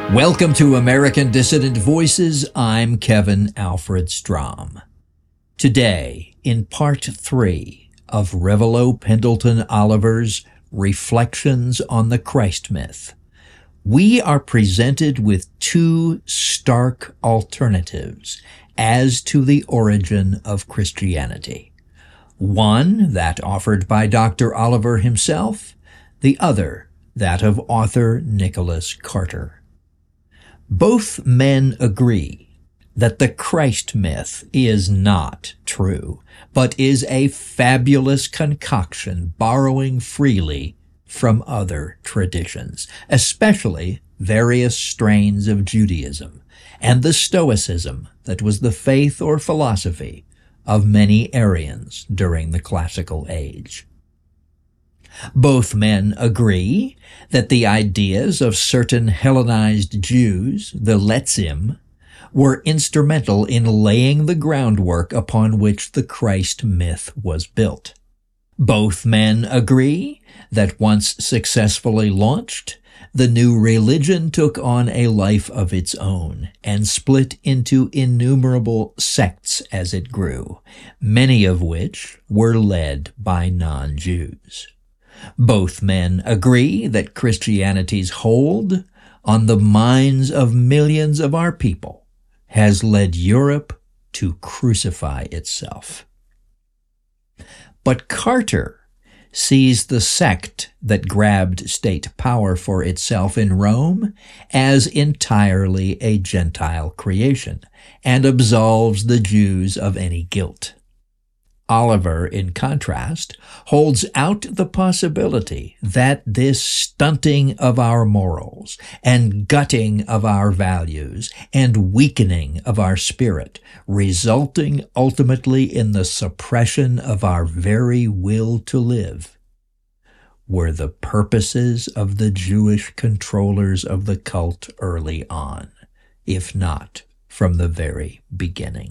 Welcome to American Dissident Voices. I'm Kevin Alfred Strom. Today, in part 3 of Revelo Pendleton Oliver's Reflections on the Christ Myth, we are presented with two stark alternatives as to the origin of Christianity. One, that offered by Dr. Oliver himself, the other, that of author Nicholas Carter. Both men agree that the Christ myth is not true, but is a fabulous concoction borrowing freely from other traditions, especially various strains of Judaism and the Stoicism that was the faith or philosophy of many Aryans during the classical age. Both men agree that the ideas of certain Hellenized Jews, the Letzim, were instrumental in laying the groundwork upon which the Christ myth was built. Both men agree that once successfully launched, the new religion took on a life of its own and split into innumerable sects as it grew, many of which were led by non-Jews. Both men agree that Christianity's hold on the minds of millions of our people has led Europe to crucify itself. But Carter sees the sect that grabbed state power for itself in Rome as entirely a Gentile creation and absolves the Jews of any guilt. Oliver, in contrast, holds out the possibility that this stunting of our morals and gutting of our values and weakening of our spirit, resulting ultimately in the suppression of our very will to live, were the purposes of the Jewish controllers of the cult early on, if not from the very beginning.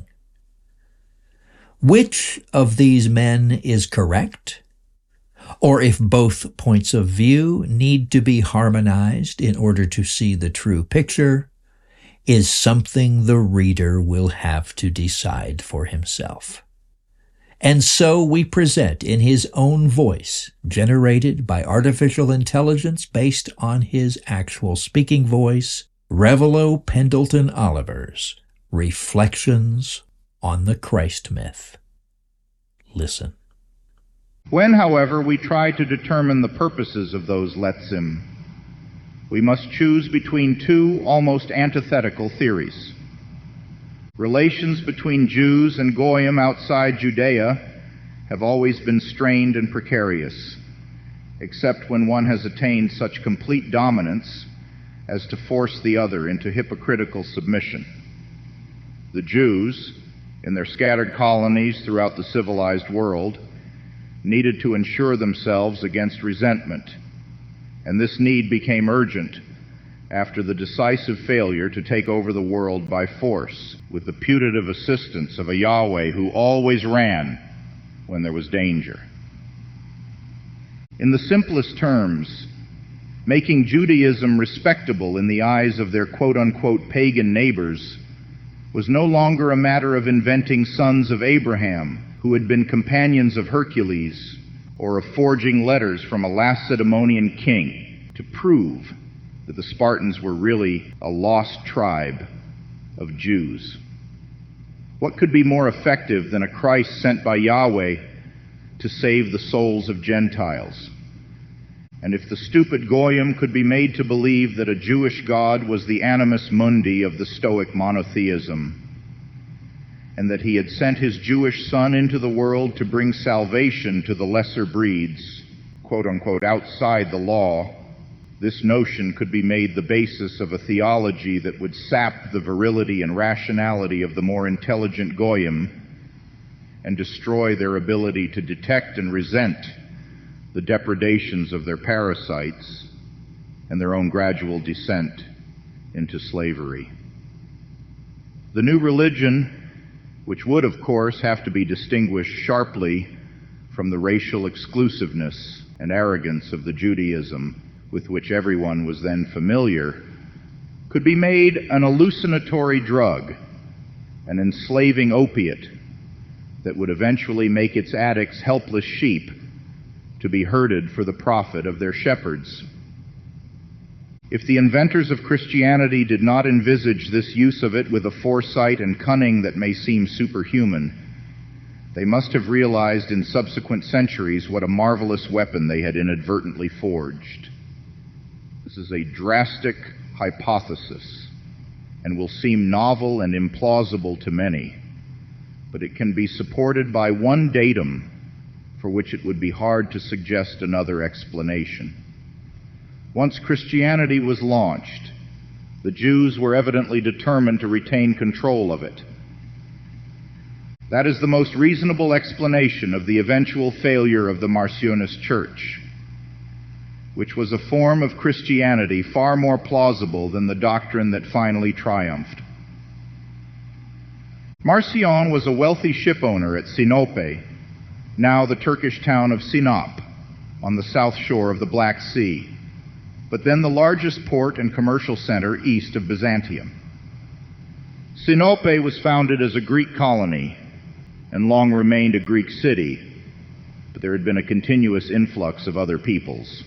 Which of these men is correct? Or if both points of view need to be harmonized in order to see the true picture, is something the reader will have to decide for himself. And so we present in his own voice, generated by artificial intelligence based on his actual speaking voice, Revelo Pendleton Oliver's Reflections on the Christ myth. Listen. When, however, we try to determine the purposes of those Letzim, we must choose between two almost antithetical theories. Relations between Jews and Goyim outside Judea have always been strained and precarious, except when one has attained such complete dominance as to force the other into hypocritical submission. The Jews, in their scattered colonies throughout the civilized world, needed to ensure themselves against resentment, and this need became urgent after the decisive failure to take over the world by force, with the putative assistance of a Yahweh who always ran when there was danger. In the simplest terms, making Judaism respectable in the eyes of their quote-unquote pagan neighbors was no longer a matter of inventing sons of Abraham who had been companions of Hercules, or of forging letters from a Lacedaemonian king to prove that the Spartans were really a lost tribe of Jews. What could be more effective than a Christ sent by Yahweh to save the souls of Gentiles? And if the stupid Goyim could be made to believe that a Jewish God was the animus mundi of the Stoic monotheism, and that he had sent his Jewish son into the world to bring salvation to the lesser breeds, quote-unquote, outside the law, this notion could be made the basis of a theology that would sap the virility and rationality of the more intelligent Goyim and destroy their ability to detect and resent the depredations of their parasites and their own gradual descent into slavery. The new religion, which would, of course, have to be distinguished sharply from the racial exclusiveness and arrogance of the Judaism with which everyone was then familiar, could be made an hallucinatory drug, an enslaving opiate that would eventually make its addicts helpless sheep to be herded for the profit of their shepherds. If the inventors of Christianity did not envisage this use of it with a foresight and cunning that may seem superhuman, they must have realized in subsequent centuries what a marvelous weapon they had inadvertently forged. This is a drastic hypothesis and will seem novel and implausible to many, but it can be supported by one datum for which it would be hard to suggest another explanation. Once Christianity was launched, the Jews were evidently determined to retain control of it. That is the most reasonable explanation of the eventual failure of the Marcionist Church, which was a form of Christianity far more plausible than the doctrine that finally triumphed. Marcion was a wealthy shipowner at Sinope, now the Turkish town of Sinop, on the south shore of the Black Sea, but then the largest port and commercial center east of Byzantium. Sinope was founded as a Greek colony and long remained a Greek city, but there had been a continuous influx of other peoples.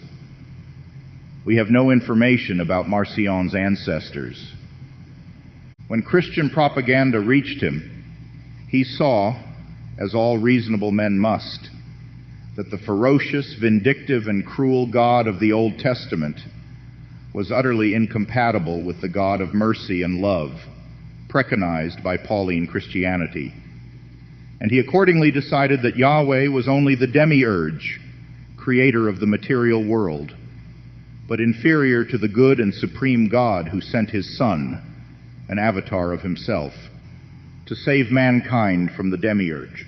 We have no information about Marcion's ancestors. When Christian propaganda reached him, he saw, as all reasonable men must, that the ferocious, vindictive, and cruel God of the Old Testament was utterly incompatible with the God of mercy and love, preconized by Pauline Christianity. And he accordingly decided that Yahweh was only the demiurge, creator of the material world, but inferior to the good and supreme God who sent his Son, an avatar of himself, to save mankind from the demiurge.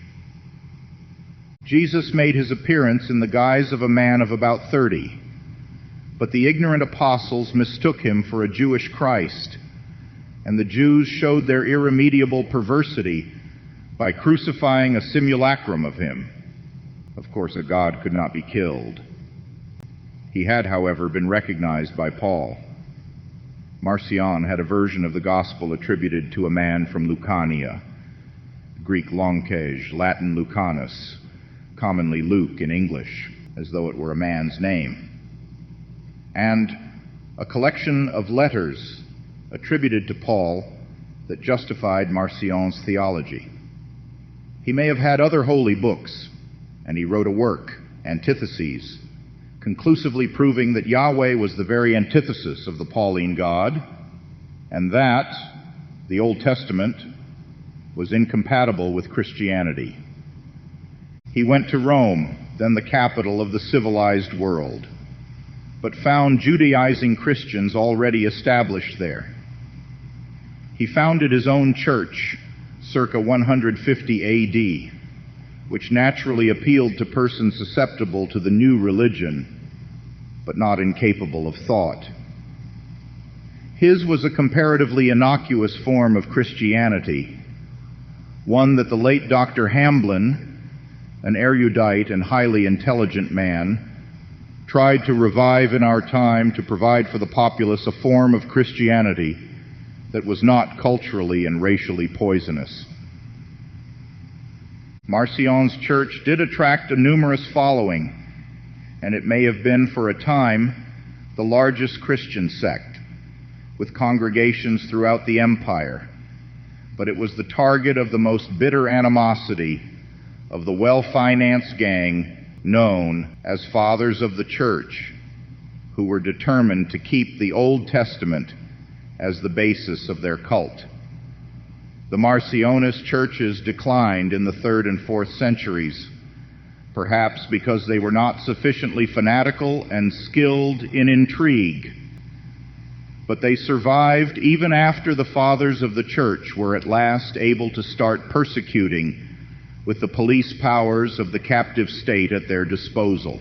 Jesus made his appearance in the guise of a man of about 30, but the ignorant apostles mistook him for a Jewish Christ, and the Jews showed their irremediable perversity by crucifying a simulacrum of him. Of course, a God could not be killed. He had, however, been recognized by Paul. Marcion had a version of the gospel attributed to a man from Lucania, Greek Lonquej, Latin Lucanus, commonly Luke in English, as though it were a man's name, and a collection of letters attributed to Paul that justified Marcion's theology. He may have had other holy books, and he wrote a work, Antitheses, conclusively proving that Yahweh was the very antithesis of the Pauline God, and that the Old Testament was incompatible with Christianity. He went to Rome, then the capital of the civilized world, but found Judaizing Christians already established there. He founded his own church circa 150 A.D., which naturally appealed to persons susceptible to the new religion, but not incapable of thought. His was a comparatively innocuous form of Christianity, one that the late Dr. Hamblin, an erudite and highly intelligent man, tried to revive in our time to provide for the populace a form of Christianity that was not culturally and racially poisonous. Marcion's church did attract a numerous following, and it may have been for a time the largest Christian sect, with congregations throughout the empire, but it was the target of the most bitter animosity of the well-financed gang known as Fathers of the Church, who were determined to keep the Old Testament as the basis of their cult. The Marcionist churches declined in the 3rd and 4th centuries, perhaps because they were not sufficiently fanatical and skilled in intrigue. But they survived even after the Fathers of the Church were at last able to start persecuting with the police powers of the captive state at their disposal.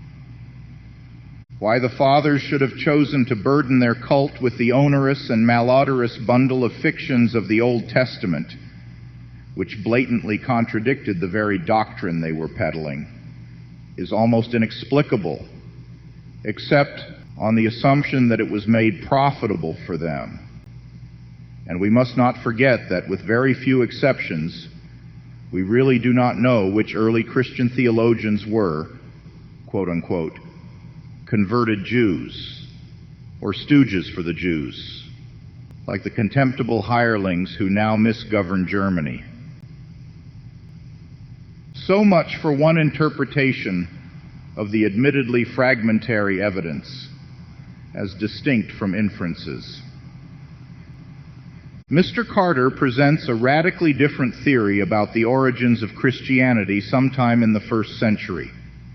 Why the Fathers should have chosen to burden their cult with the onerous and malodorous bundle of fictions of the Old Testament, which blatantly contradicted the very doctrine they were peddling, is almost inexplicable, except on the assumption that it was made profitable for them. And we must not forget that, with very few exceptions, we really do not know which early Christian theologians were, quote unquote, converted Jews or stooges for the Jews, like the contemptible hirelings who now misgovern Germany. So much for one interpretation of the admittedly fragmentary evidence, as distinct from inferences. Mr. Carter presents a radically different theory about the origins of Christianity sometime in the 1st century.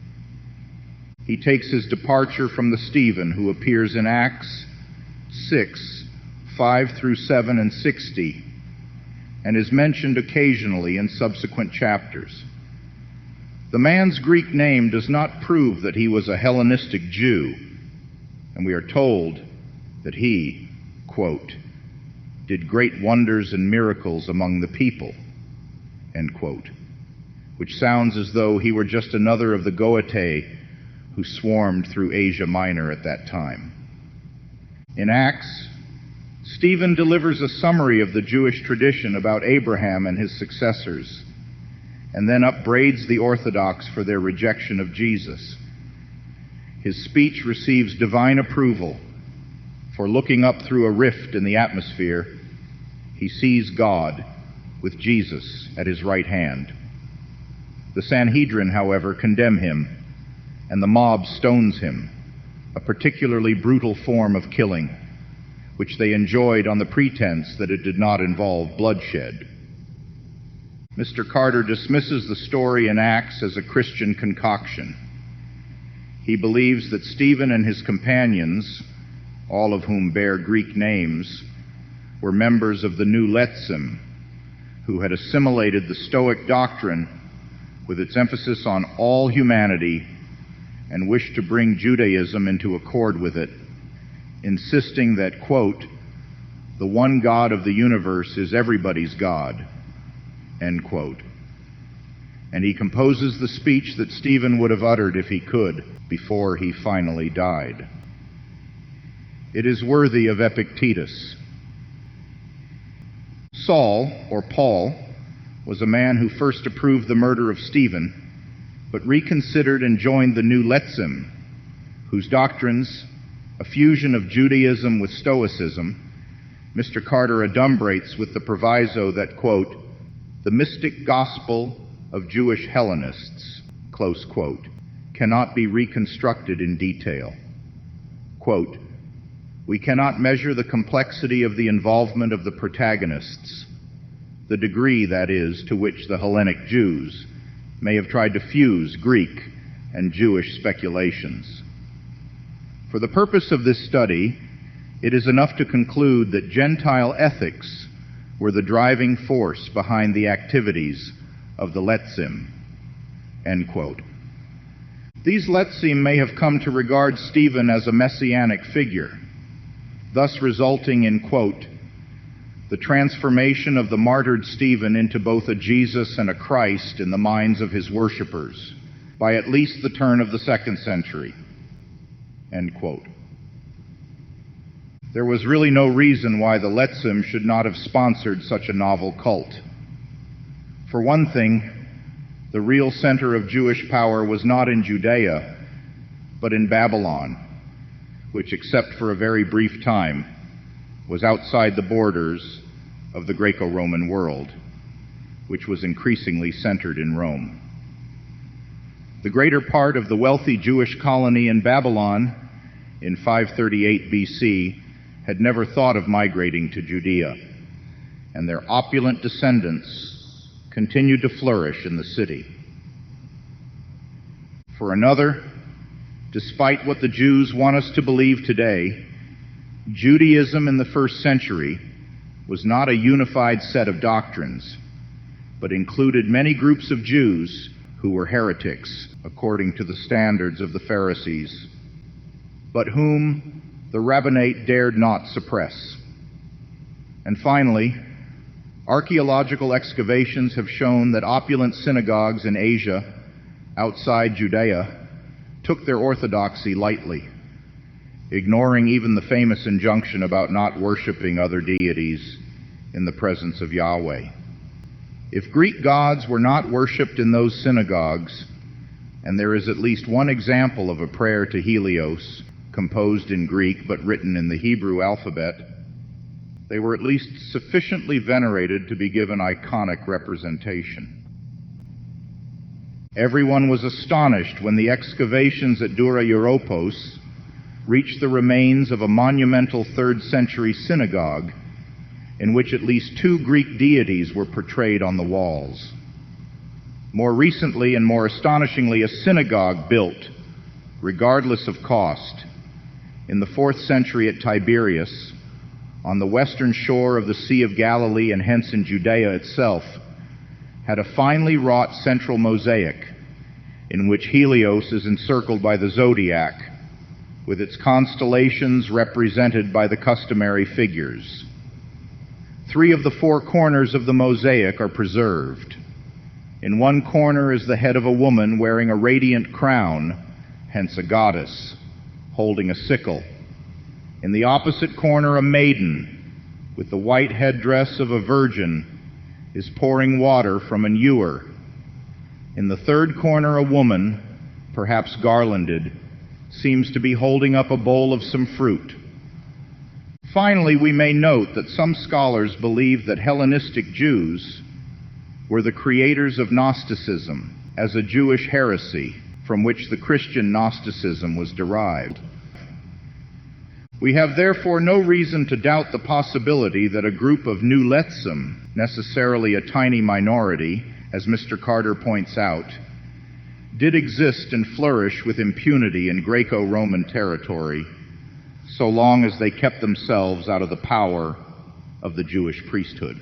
He takes his departure from the Stephen who appears in Acts 6, 5 through 7 and 60, and is mentioned occasionally in subsequent chapters. The man's Greek name does not prove that he was a Hellenistic Jew, and we are told that he, quote, did great wonders and miracles among the people, end quote, which sounds as though he were just another of the Goetai who swarmed through Asia Minor at that time. In Acts, Stephen delivers a summary of the Jewish tradition about Abraham and his successors, and then upbraids the Orthodox for their rejection of Jesus. His speech receives divine approval, for looking up through a rift in the atmosphere, he sees God with Jesus at his right hand. The Sanhedrin, however, condemn him, and the mob stones him, a particularly brutal form of killing, which they enjoyed on the pretense that it did not involve bloodshed. Mr. Carter dismisses the story in Acts as a Christian concoction. He believes that Stephen and his companions, all of whom bear Greek names, were members of the New Letzim, who had assimilated the Stoic doctrine with its emphasis on all humanity and wished to bring Judaism into accord with it, insisting that, quote, the one God of the universe is everybody's God, end quote. And he composes the speech that Stephen would have uttered if he could before he finally died. It is worthy of Epictetus. Saul, or Paul, was a man who first approved the murder of Stephen, but reconsidered and joined the New Letzim, whose doctrines, a fusion of Judaism with Stoicism, Mr. Carter adumbrates with the proviso that, quote, the mystic gospel of Jewish Hellenists, close quote, cannot be reconstructed in detail. Quote, we cannot measure the complexity of the involvement of the protagonists, the degree, that is, to which the Hellenic Jews may have tried to fuse Greek and Jewish speculations. For the purpose of this study, it is enough to conclude that Gentile ethics were the driving force behind the activities of the Letzim, end quote. These Letzim may have come to regard Stephen as a messianic figure, thus resulting in, quote, the transformation of the martyred Stephen into both a Jesus and a Christ in the minds of his worshippers by at least the turn of the 2nd century, end quote. There was really no reason why the Letzim should not have sponsored such a novel cult. For one thing, the real center of Jewish power was not in Judea, but in Babylon, which, except for a very brief time, was outside the borders of the Greco-Roman world, which was increasingly centered in Rome. The greater part of the wealthy Jewish colony in Babylon in 538 BC had never thought of migrating to Judea, and their opulent descendants continued to flourish in the city. For another, despite what the Jews want us to believe today, Judaism in the 1st century was not a unified set of doctrines, but included many groups of Jews who were heretics, according to the standards of the Pharisees, but whom the rabbinate dared not suppress. And finally, archaeological excavations have shown that opulent synagogues in Asia, outside Judea, took their orthodoxy lightly, ignoring even the famous injunction about not worshiping other deities in the presence of Yahweh. If Greek gods were not worshipped in those synagogues, and there is at least one example of a prayer to Helios, composed in Greek but written in the Hebrew alphabet, they were at least sufficiently venerated to be given iconic representation. Everyone was astonished when the excavations at Dura Europos reached the remains of a monumental 3rd century synagogue in which at least 2 Greek deities were portrayed on the walls. More recently and more astonishingly, a synagogue built, regardless of cost, in the 4th century at Tiberias, on the western shore of the Sea of Galilee and hence in Judea itself, had a finely wrought central mosaic in which Helios is encircled by the zodiac, with its constellations represented by the customary figures. 3 of the 4 corners of the mosaic are preserved. In one corner is the head of a woman wearing a radiant crown, hence a goddess, holding a sickle. In the opposite corner, a maiden, with the white headdress of a virgin, is pouring water from an ewer. In the 3rd corner, a woman, perhaps garlanded, seems to be holding up a bowl of some fruit. Finally, we may note that some scholars believe that Hellenistic Jews were the creators of Gnosticism as a Jewish heresy from which the Christian Gnosticism was derived. We have therefore no reason to doubt the possibility that a group of New Letzim, necessarily a tiny minority, as Mr. Carter points out, did exist and flourish with impunity in Greco-Roman territory, so long as they kept themselves out of the power of the Jewish priesthood.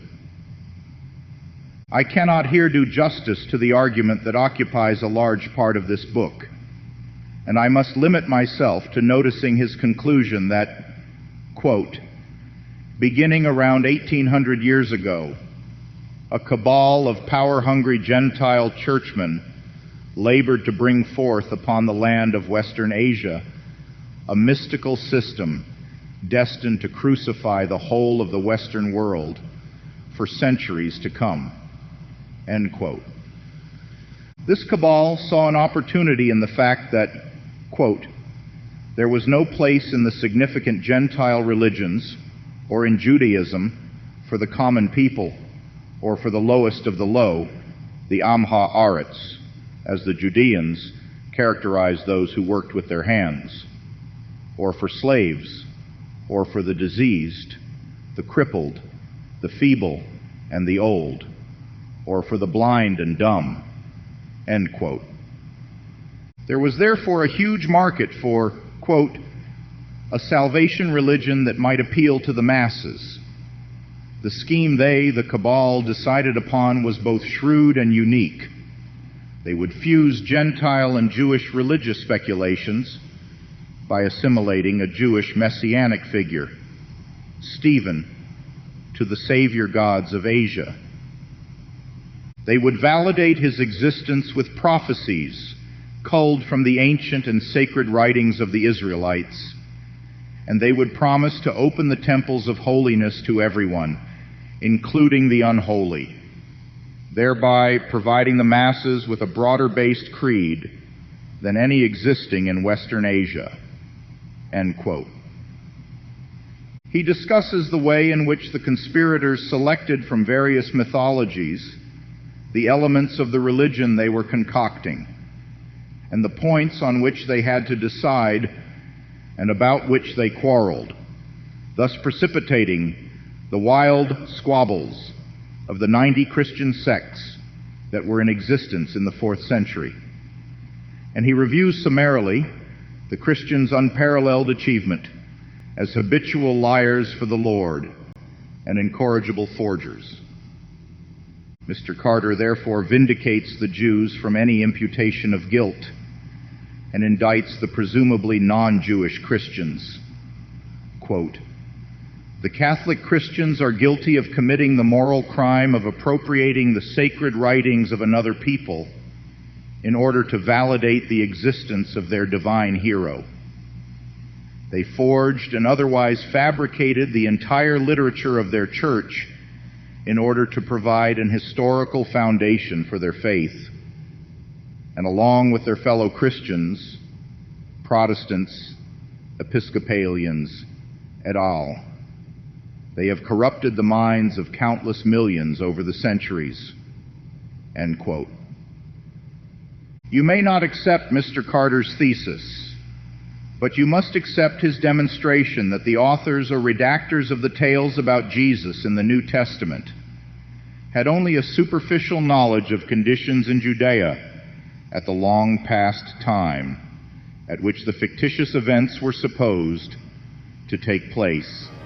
I cannot here do justice to the argument that occupies a large part of this book, and I must limit myself to noticing his conclusion that, quote, beginning around 1800 years ago, a cabal of power-hungry Gentile churchmen labored to bring forth upon the land of Western Asia a mystical system destined to crucify the whole of the Western world for centuries to come. End quote. This cabal saw an opportunity in the fact that, quote, there was no place in the significant Gentile religions or in Judaism for the common people or for the lowest of the low, the Am Haaretz, as the Judeans characterized those who worked with their hands, or for slaves, or for the diseased, the crippled, the feeble, and the old, or for the blind and dumb, end quote. There was therefore a huge market for, quote, a salvation religion that might appeal to the masses. The scheme they, the cabal, decided upon was both shrewd and unique. They would fuse Gentile and Jewish religious speculations by assimilating a Jewish messianic figure, Stephen, to the savior gods of Asia. They would validate his existence with prophecies culled from the ancient and sacred writings of the Israelites, and they would promise to open the temples of holiness to everyone, including the unholy, thereby providing the masses with a broader-based creed than any existing in Western Asia. End quote. He discusses the way in which the conspirators selected from various mythologies the elements of the religion they were concocting, and the points on which they had to decide and about which they quarreled, thus precipitating the wild squabbles of the 90 Christian sects that were in existence in the 4th century. And he reviews summarily the Christians' unparalleled achievement as habitual liars for the Lord and incorrigible forgers. Mr. Carter therefore vindicates the Jews from any imputation of guilt and indicts the presumably non-Jewish Christians. Quote, the Catholic Christians are guilty of committing the moral crime of appropriating the sacred writings of another people in order to validate the existence of their divine hero. They forged and otherwise fabricated the entire literature of their church in order to provide an historical foundation for their faith. And along with their fellow Christians, Protestants, Episcopalians, et al., they have corrupted the minds of countless millions over the centuries." End quote. You may not accept Mr. Carter's thesis, but you must accept his demonstration that the authors or redactors of the tales about Jesus in the New Testament had only a superficial knowledge of conditions in Judea at the long past time at which the fictitious events were supposed to take place.